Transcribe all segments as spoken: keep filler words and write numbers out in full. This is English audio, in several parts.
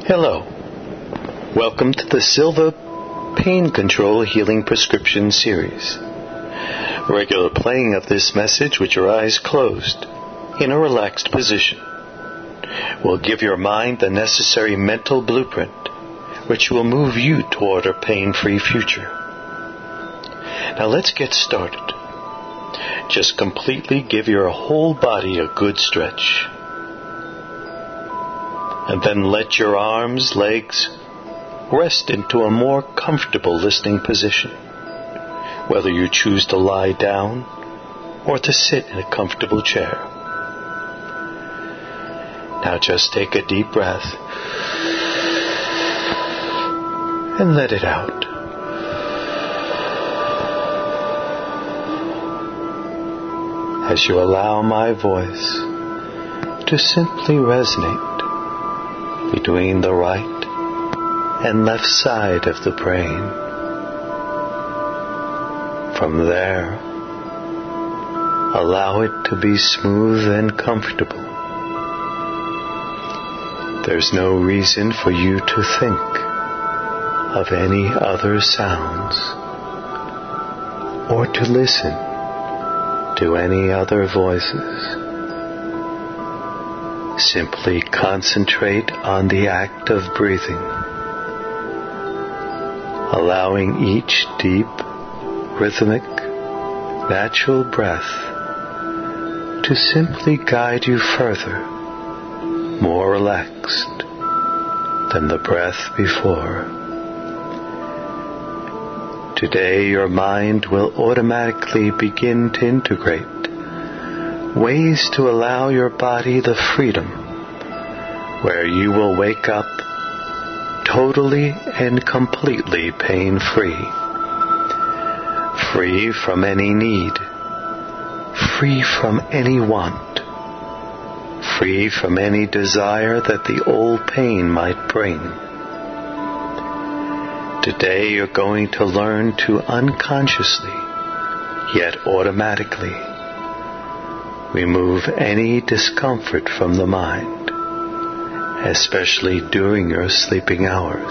Hello. Welcome to the Silva Pain Control Healing Prescription Series. Regular playing of this message with your eyes closed in a relaxed position will give your mind the necessary mental blueprint which will move you toward a pain-free future. Now let's get started. Just completely give your whole body a good stretch. And then let your arms, legs rest into a more comfortable listening position, whether you choose to lie down or to sit in a comfortable chair. Now just take a deep breath and let it out. As you allow my voice to simply resonate between the right and left side of the brain. From there, allow it to be smooth and comfortable. There's no reason for you to think of any other sounds or to listen to any other voices. Simply concentrate on the act of breathing, allowing each deep, rhythmic, natural breath to simply guide you further, more relaxed than the breath before. Today your mind will automatically begin to integrate ways to allow your body the freedom where you will wake up totally and completely pain-free, free from any need, free from any want, free from any desire that the old pain might bring. Today you're going to learn to unconsciously, yet automatically, remove any discomfort from the mind, especially during your sleeping hours.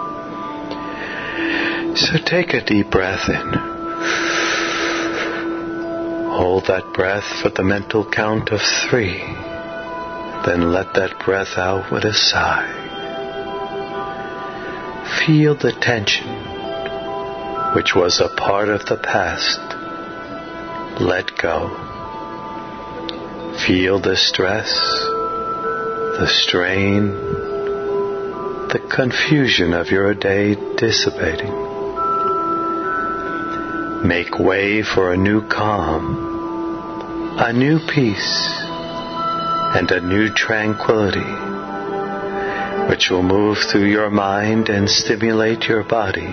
So take a deep breath in. Hold that breath for the mental count of three. Then let that breath out with a sigh. Feel the tension, which was a part of the past. Let go. Feel the stress, the strain, the confusion of your day dissipating. Make way for a new calm, a new peace, and a new tranquility, which will move through your mind and stimulate your body.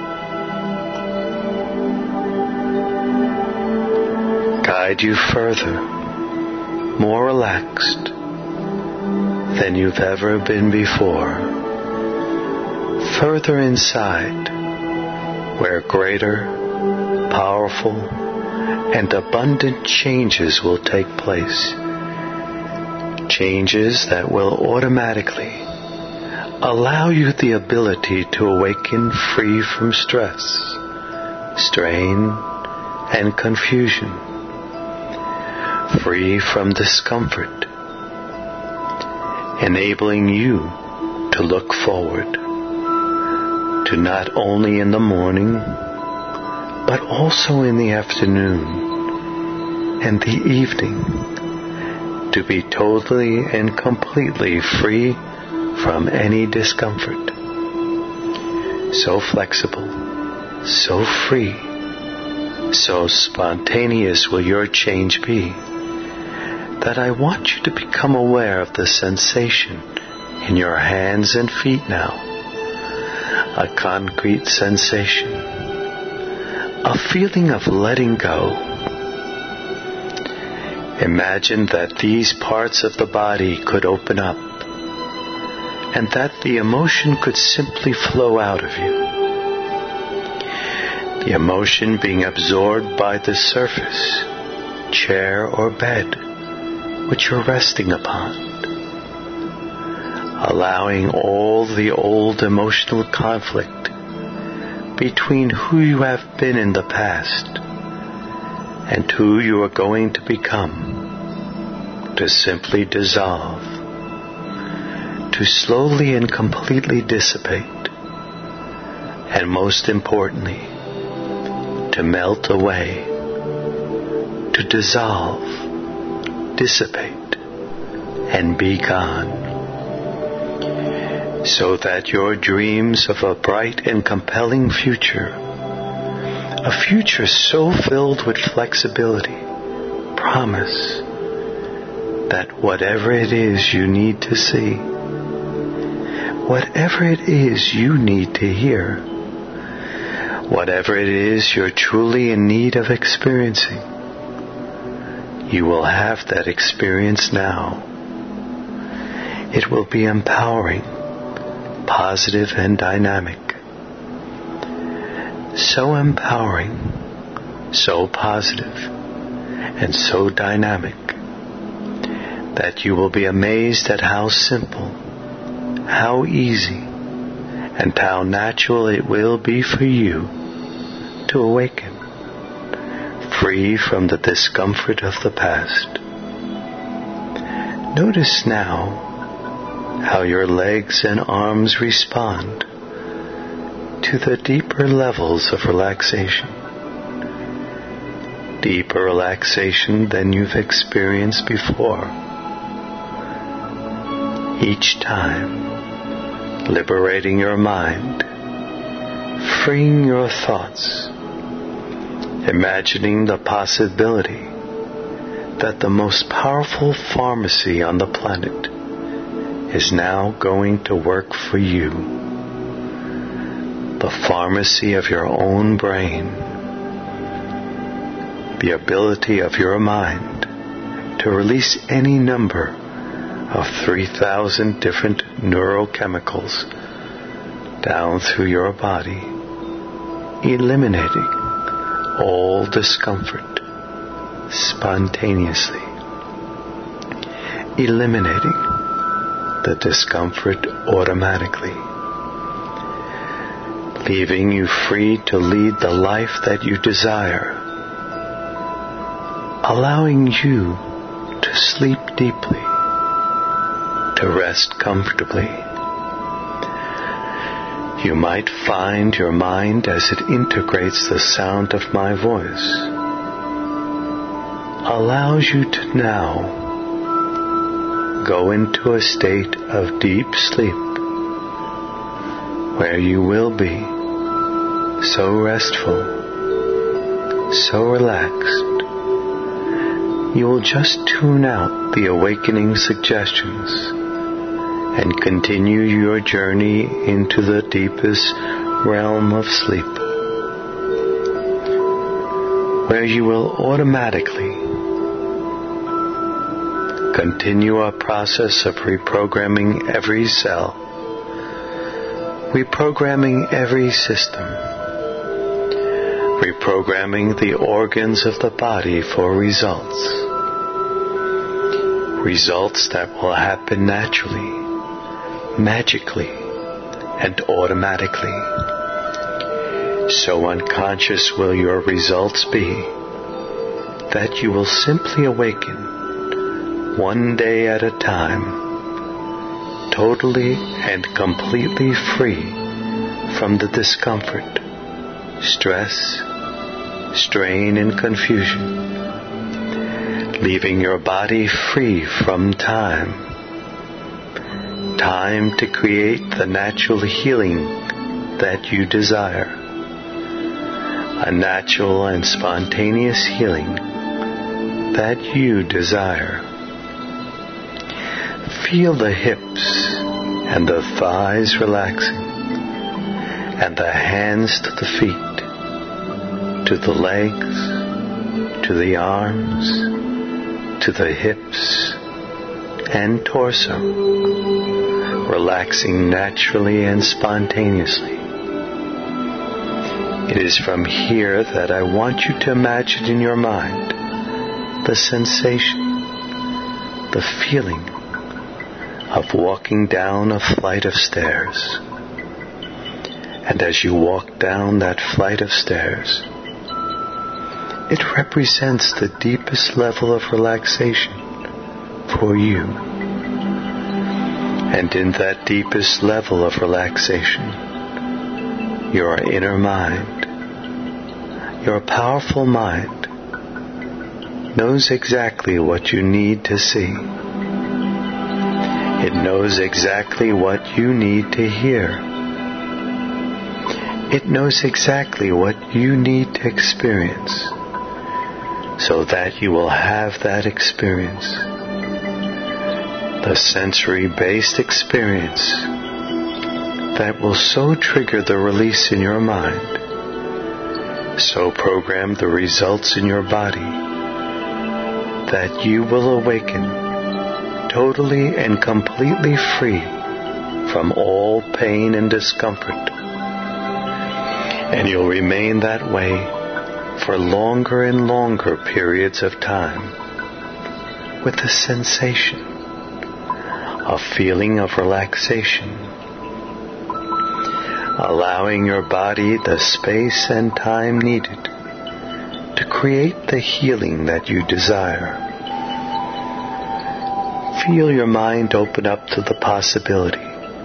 Guide you further, more relaxed than you've ever been before, further inside where greater, powerful, and abundant changes will take place. Changes that will automatically allow you the ability to awaken free from stress, strain, and confusion, free from discomfort, enabling you to look forward to not only in the morning, but also in the afternoon and the evening, to be totally and completely free from any discomfort. So flexible, so free, so spontaneous will your change be, that I want you to become aware of the sensation in your hands and feet now. A concrete sensation, a feeling of letting go. Imagine that these parts of the body could open up and that the emotion could simply flow out of you. The emotion being absorbed by the surface, chair or bed, which you're resting upon. allowing all the old emotional conflict between who you have been in the past and who you are going to become to simply dissolve, to slowly and completely dissipate, and most importantly, to melt away, to dissolve, dissipate, and be gone, so that your dreams of a bright and compelling future, a future so filled with flexibility, promise that whatever it is you need to see, whatever it is you need to hear, whatever it is you're truly in need of experiencing, you will have that experience now. It will be empowering, positive, and dynamic. So empowering, so positive, and so dynamic that you will be amazed at how simple, how easy, and how natural it will be for you to awaken, free from the discomfort of the past. Notice now how your legs and arms respond to the deeper levels of relaxation. Deeper relaxation than you've experienced before. Each time, liberating your mind, freeing your thoughts, imagining the possibility that the most powerful pharmacy on the planet is now going to work for you. The pharmacy of your own brain. The ability of your mind to release any number of three thousand different neurochemicals down through your body, eliminating all discomfort spontaneously. Eliminating the discomfort automatically, leaving you free to lead the life that you desire, allowing you to sleep deeply, to rest comfortably. You might find your mind as it integrates the sound of my voice, allows you to now go into a state of deep sleep where you will be so restful, so relaxed, you will just tune out the awakening suggestions and continue your journey into the deepest realm of sleep, where you will automatically continue a process of reprogramming every cell, reprogramming every system, reprogramming the organs of the body for results. Results that will happen naturally, magically, and automatically. So unconscious will your results be that you will simply awaken one day at a time, totally and completely free from the discomfort, stress, strain, and confusion, leaving your body free from time, time to create the natural healing that you desire, a natural and spontaneous healing that you desire. Feel the hips and the thighs relaxing, and the hands to the feet, to the legs, to the arms, to the hips and torso, relaxing naturally and spontaneously. It is from here that I want you to imagine in your mind the sensation, the feeling of walking down a flight of stairs. And as you walk down that flight of stairs, it represents the deepest level of relaxation for you. And in that deepest level of relaxation, your inner mind, your powerful mind, knows exactly what you need to see. It knows exactly what you need to hear. It knows exactly what you need to experience, so that you will have that experience, the sensory-based experience that will so trigger the release in your mind, so program the results in your body, that you will awaken totally and completely free from all pain and discomfort. And you'll remain that way for longer and longer periods of time, with the sensation, a feeling of relaxation, allowing your body the space and time needed to create the healing that you desire. Feel your mind open up to the possibility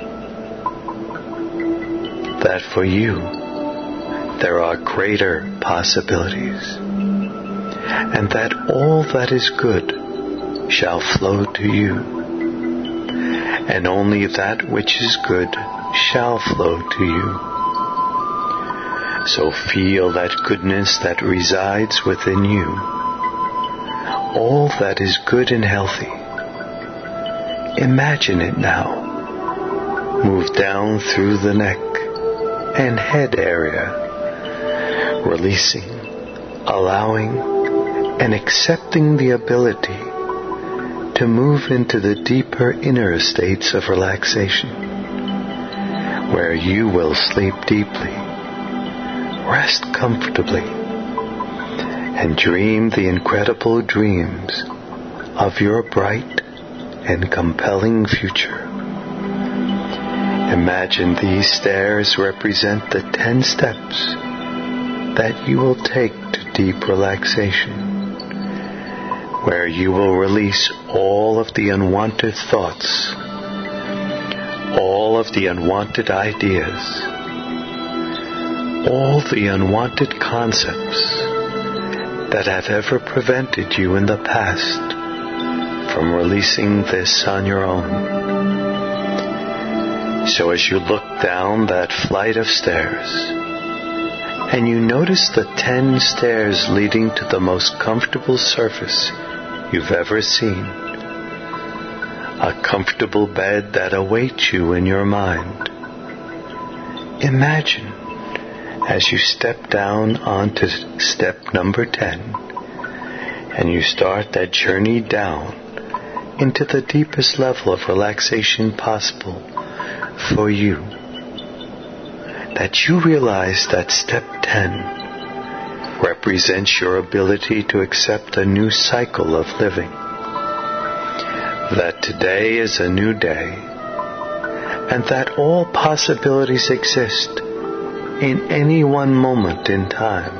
that for you there are greater possibilities, and that all that is good shall flow to you, and only that which is good shall flow to you. So feel that goodness that resides within you, all that is good and healthy. Imagine it now. Move down through the neck and head area, releasing, allowing, and accepting the ability to move into the deeper inner states of relaxation, where you will sleep deeply, rest comfortably, and dream the incredible dreams of your bright and compelling future. Imagine these stairs represent the ten steps that you will take to deep relaxation, where you will release all of the unwanted thoughts, all of the unwanted ideas, all the unwanted concepts that have ever prevented you in the past from releasing this on your own. So as you look down that flight of stairs, and you notice the ten stairs leading to the most comfortable surface you've ever seen, a comfortable bed that awaits you in your mind. Imagine as you step down onto step number ten, and you start that journey down into the deepest level of relaxation possible for you, that you realize that step ten represents your ability to accept a new cycle of living. That today is a new day, and that all possibilities exist in any one moment in time.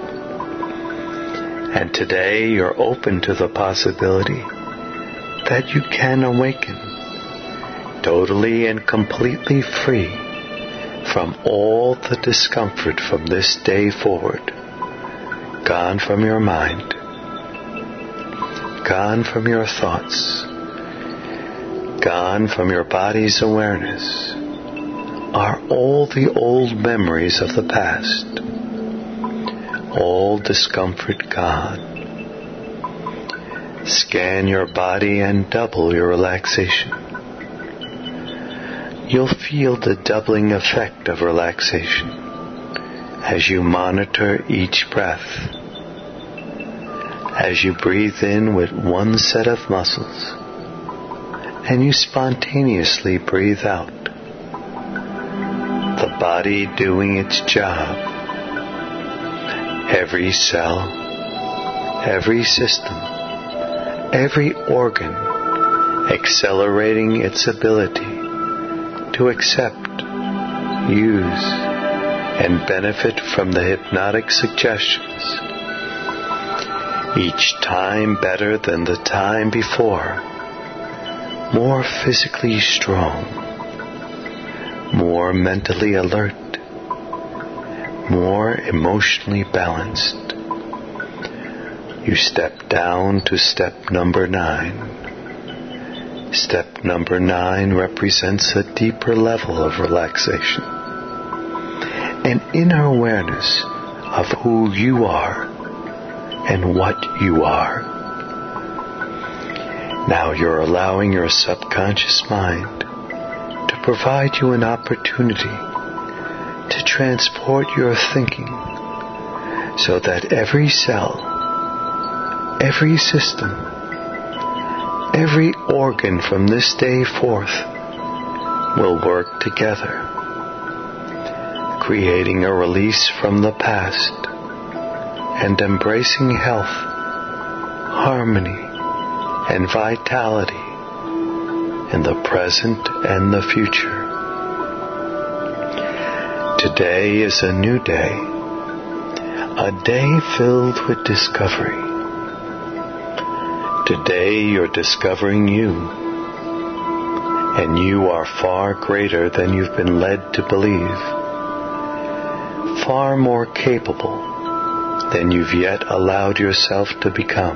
And today you're open to the possibility that you can awaken totally and completely free from all the discomfort from this day forward, gone from your mind, gone from your thoughts, gone from your body's awareness, are all the old memories of the past, all discomfort gone. Scan your body and double your relaxation. You'll feel the doubling effect of relaxation as you monitor each breath. As you breathe in with one set of muscles, and you spontaneously breathe out, the body doing its job. Every cell, every system, every organ, accelerating its ability to accept, use, and benefit from the hypnotic suggestions, each time better than the time before, more physically strong, more mentally alert, more emotionally balanced. You step down to step number nine. Step number nine represents a deeper level of relaxation, an inner awareness of who you are and what you are. Now you're allowing your subconscious mind to provide you an opportunity to transport your thinking so that every cell, every system, every organ from this day forth will work together, creating a release from the past and embracing health, harmony, and vitality in the present and the future. Today is a new day, a day filled with discovery. Today you're discovering you, and you are far greater than you've been led to believe, far more capable than you've yet allowed yourself to become.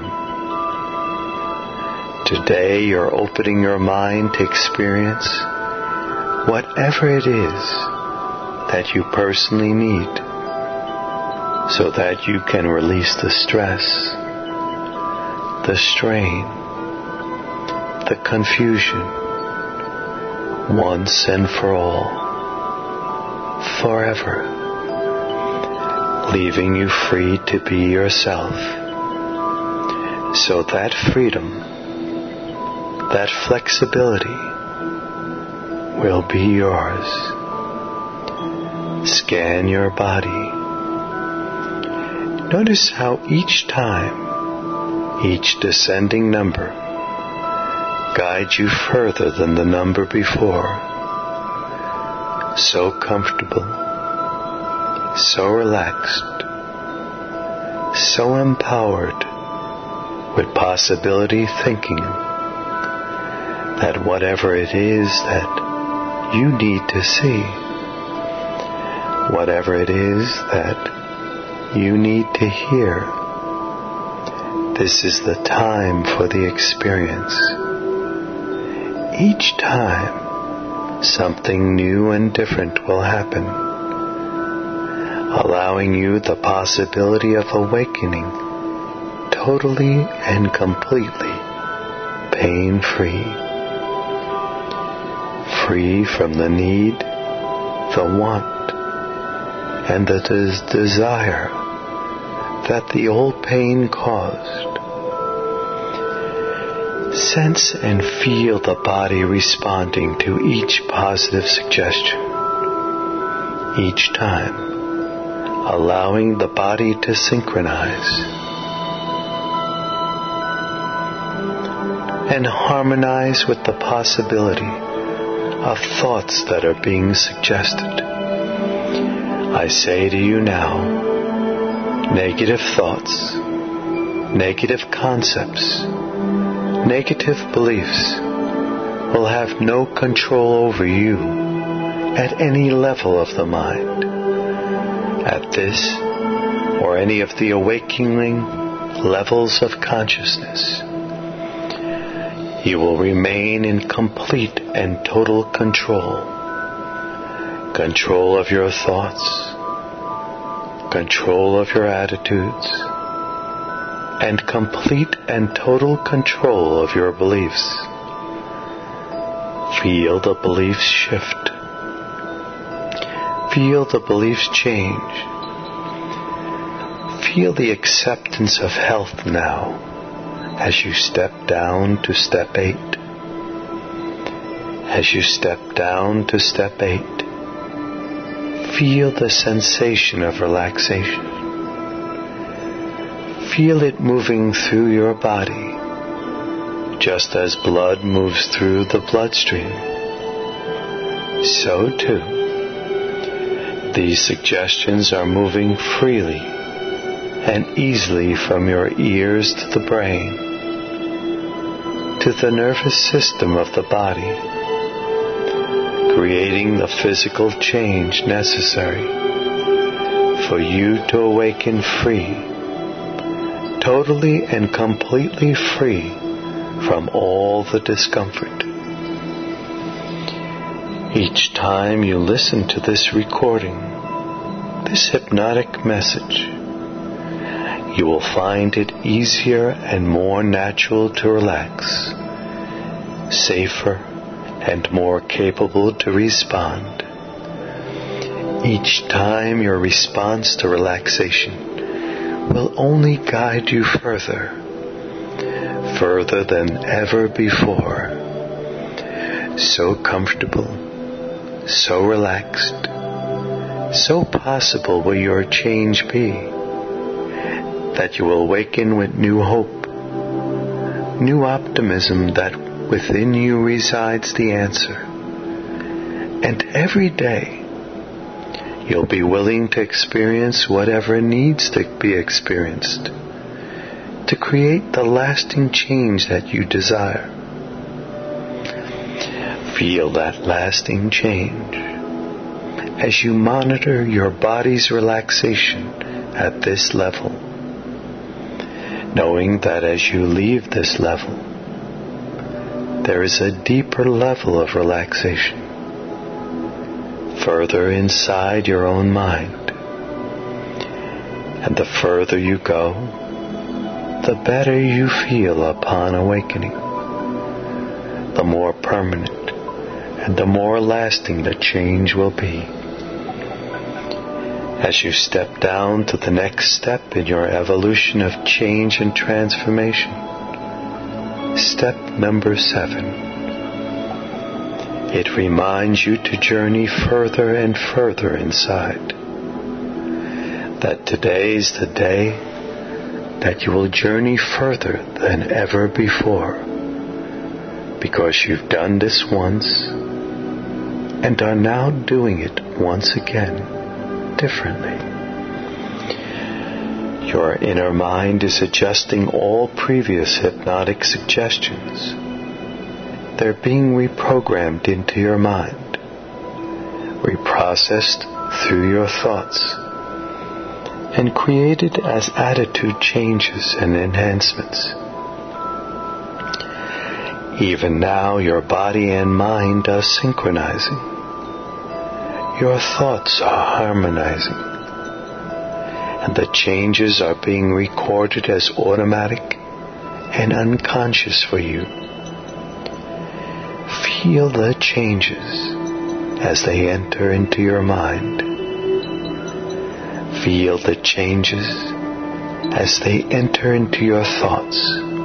Today you're opening your mind to experience whatever it is that you personally need so that you can release the stress, the strain, the confusion, once and for all, forever, leaving you free to be yourself. So that freedom, that flexibility will be yours. Scan your body. Notice how each time, each descending number guides you further than the number before. So comfortable, so relaxed, so empowered with possibility thinking that whatever it is that you need to see, whatever it is that you need to hear, this is the time for the experience. Each time, something new and different will happen, allowing you the possibility of awakening totally and completely pain-free, free from the need, the want, and the des- desire that the old pain caused. Sense and feel the body responding to each positive suggestion, each time allowing the body to synchronize and harmonize with the possibility of thoughts that are being suggested. I say to you now, negative thoughts, negative concepts, negative beliefs will have no control over you at any level of the mind. At this or any of the awakening levels of consciousness, you will remain in complete and total control. Control of your thoughts, control of your attitudes, and complete and total control of your beliefs. Feel the beliefs shift. Feel the beliefs change. Feel the acceptance of health now as you step down to step eight. As you step down to step eight, feel the sensation of relaxation. Feel it moving through your body, just as blood moves through the bloodstream, so too, these suggestions are moving freely and easily from your ears to the brain, to the nervous system of the body, creating the physical change necessary for you to awaken free, totally and completely free from all the discomfort. Each time you listen to this recording, this hypnotic message, you will find it easier and more natural to relax, safer and more capable to respond. Each time your response to relaxation will only guide you further, further than ever before. So comfortable, so relaxed, so possible will your change be, that you will awaken with new hope, new optimism that within you resides the answer. And every day, you'll be willing to experience whatever needs to be experienced to create the lasting change that you desire. Feel that lasting change as you monitor your body's relaxation at this level, knowing that as you leave this level, there is a deeper level of relaxation, further inside your own mind. And the further you go, the better you feel upon awakening, the more permanent and the more lasting the change will be. As you step down to the next step in your evolution of change and transformation, step number seven, it reminds you to journey further and further inside. That today is the day that you will journey further than ever before, because you've done this once and are now doing it once again, differently. Your inner mind is adjusting all previous hypnotic suggestions. They're being reprogrammed into your mind, reprocessed through your thoughts, and created as attitude changes and enhancements. Even now, your body and mind are synchronizing. Your thoughts are harmonizing, and the changes are being recorded as automatic and unconscious for you. Feel the changes as they enter into your mind. Feel the changes as they enter into your thoughts.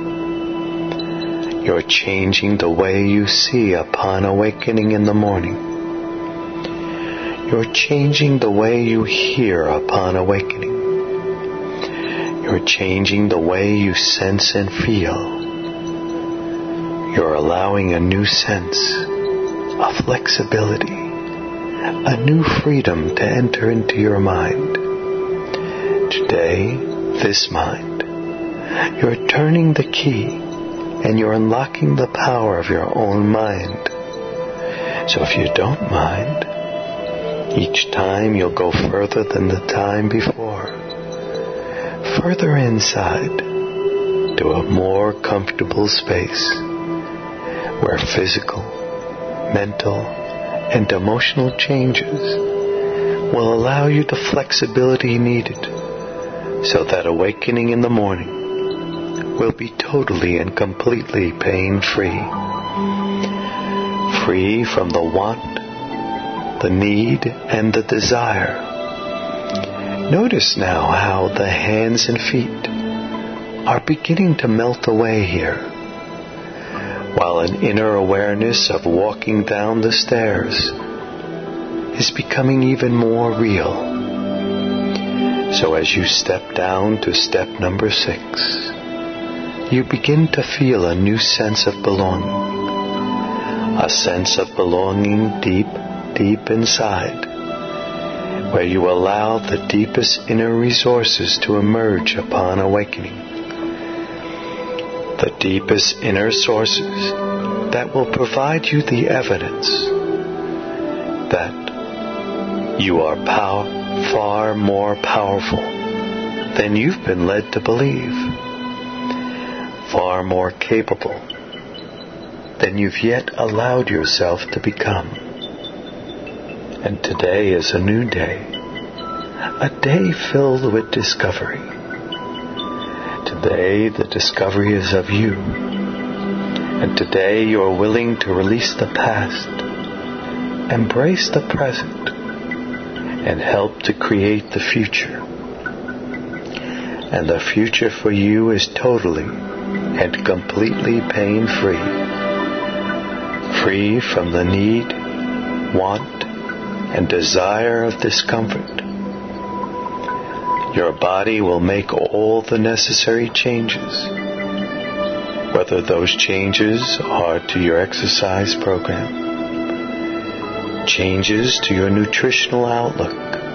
You're changing the way you see upon awakening in the morning. You're changing the way you hear upon awakening. You're changing the way you sense and feel. You're allowing a new sense of flexibility, a new freedom to enter into your mind. Today, this mind, you're turning the key and you're unlocking the power of your own mind. So if you don't mind, each time you'll go further than the time before, further inside to a more comfortable space where physical, mental, and emotional changes will allow you the flexibility needed so that awakening in the morning will be totally and completely pain-free. Free from the want, the need, and the desire. Notice now how the hands and feet are beginning to melt away here, while an inner awareness of walking down the stairs is becoming even more real. So as you step down to step number six, you begin to feel a new sense of belonging. A sense of belonging deep, deep inside, where you allow the deepest inner resources to emerge upon awakening. The deepest inner sources that will provide you the evidence that you are power, far more powerful than you've been led to believe, far more capable than you've yet allowed yourself to become. And today is a new day, a day filled with discovery. Today the discovery is of you, and today you are willing to release the past, embrace the present, and help to create the future. And the future for you is totally and completely pain-free. Free from the need, want, and desire of discomfort. Your body will make all the necessary changes, whether those changes are to your exercise program, changes to your nutritional outlook,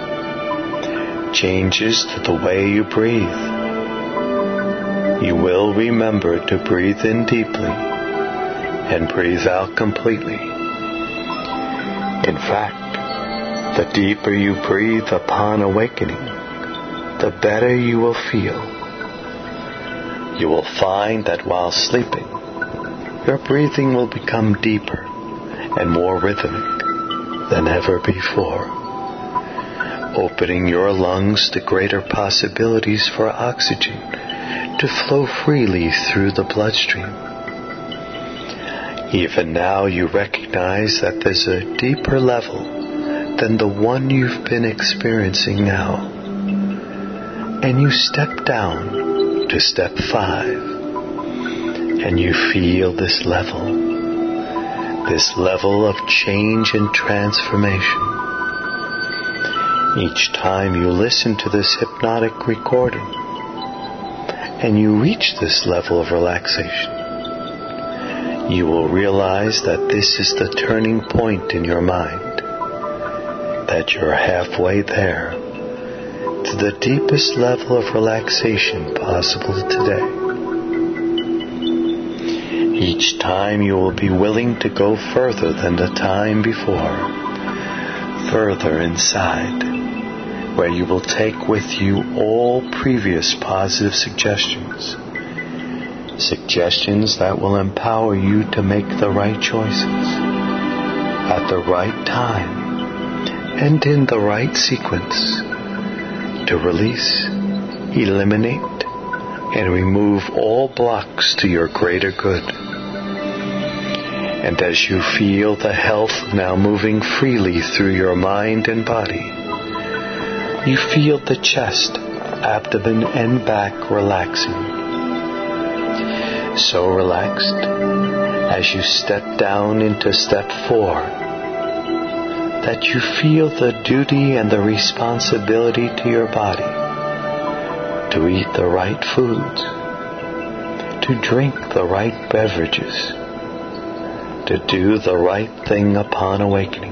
changes to the way you breathe. You will remember to breathe in deeply and breathe out completely. In fact, the deeper you breathe upon awakening, the better you will feel. You will find that while sleeping, your breathing will become deeper and more rhythmic than ever before, opening your lungs to greater possibilities for oxygen to flow freely through the bloodstream. Even now you recognize that there's a deeper level than the one you've been experiencing now. And you step down to step five. And you feel this level, this level of change and transformation. Each time you listen to this hypnotic recording, and you reach this level of relaxation, you will realize that this is the turning point in your mind, that you're halfway there to the deepest level of relaxation possible today. Each time you will be willing to go further than the time before, further inside, where you will take with you all previous positive suggestions. Suggestions that will empower you to make the right choices at the right time and in the right sequence to release, eliminate, and remove all blocks to your greater good. And as you feel the health now moving freely through your mind and body, you feel the chest, abdomen, and back relaxing. So relaxed as you step down into step four, that you feel the duty and the responsibility to your body to eat the right foods, to drink the right beverages, to do the right thing upon awakening.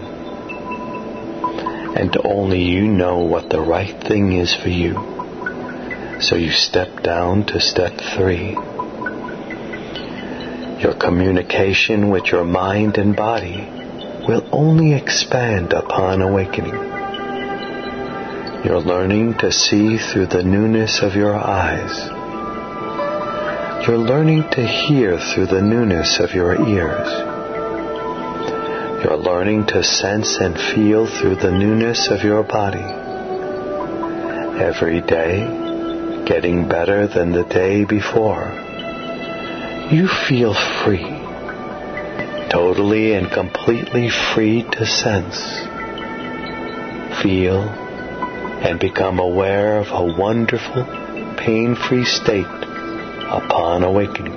And only you know what the right thing is for you. So you step down to step three. Your communication with your mind and body will only expand upon awakening. You're learning to see through the newness of your eyes. You're learning to hear through the newness of your ears. You're learning to sense and feel through the newness of your body. Every day, getting better than the day before. You feel free, totally and completely free to sense, feel, and become aware of a wonderful, pain-free state upon awakening.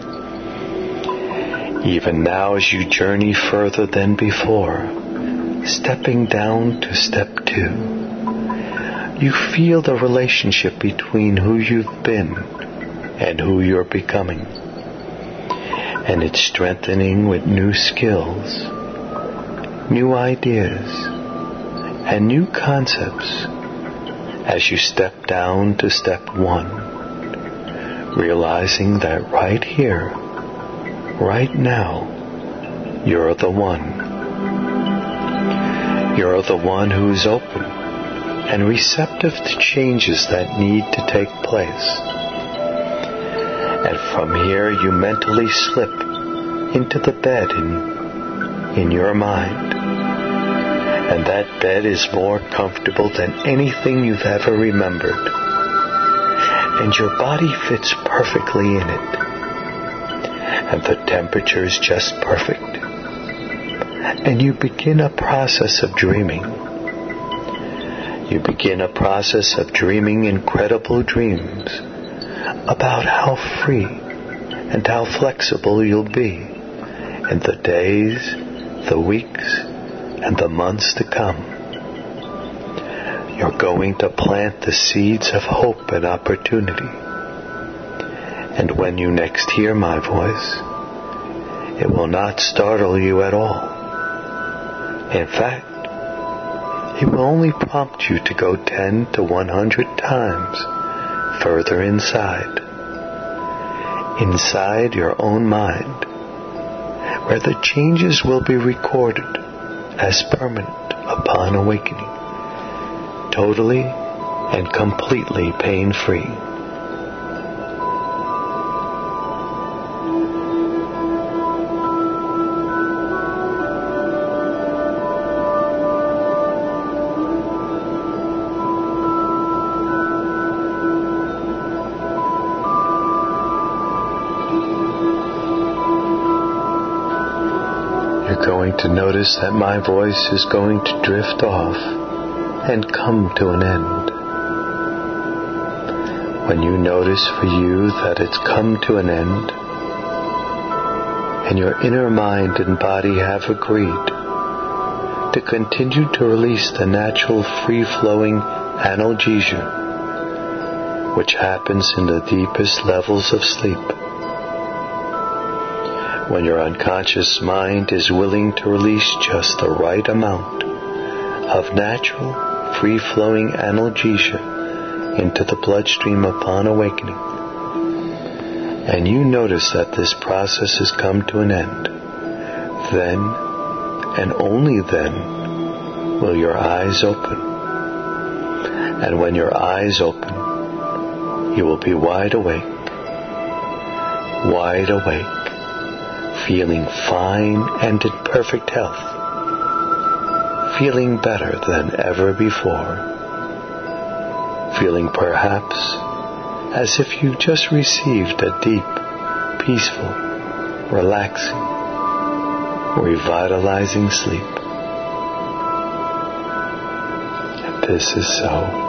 Even now as you journey further than before, stepping down to step two, you feel the relationship between who you've been and who you're becoming. and it's strengthening with new skills, new ideas, and new concepts as you step down to step one, realizing that right here, right now, you're the one. You're the one who's open and receptive to changes that need to take place. And from here you mentally slip into the bed in, in your mind. And that bed is more comfortable than anything you've ever remembered. And your body fits perfectly in it. And the temperature is just perfect. And you begin a process of dreaming. You begin a process of dreaming incredible dreams about how free and how flexible you'll be in the days, the weeks, and the months to come. You're going to plant the seeds of hope and opportunity. And when you next hear my voice, it will not startle you at all. In fact, it will only prompt you to go ten to one hundred times further inside, inside your own mind, where the changes will be recorded as permanent upon awakening, totally and completely pain-free. You're going to notice that my voice is going to drift off and come to an end. When you notice for you that it's come to an end, and your inner mind and body have agreed to continue to release the natural free-flowing analgesia, which happens in the deepest levels of sleep, when your unconscious mind is willing to release just the right amount of natural, free-flowing analgesia into the bloodstream upon awakening, and you notice that this process has come to an end, then, and only then, will your eyes open. And when your eyes open, you will be wide awake, wide awake, feeling fine and in perfect health, feeling better than ever before, feeling perhaps as if you just received a deep, peaceful, relaxing, revitalizing sleep. And this is so.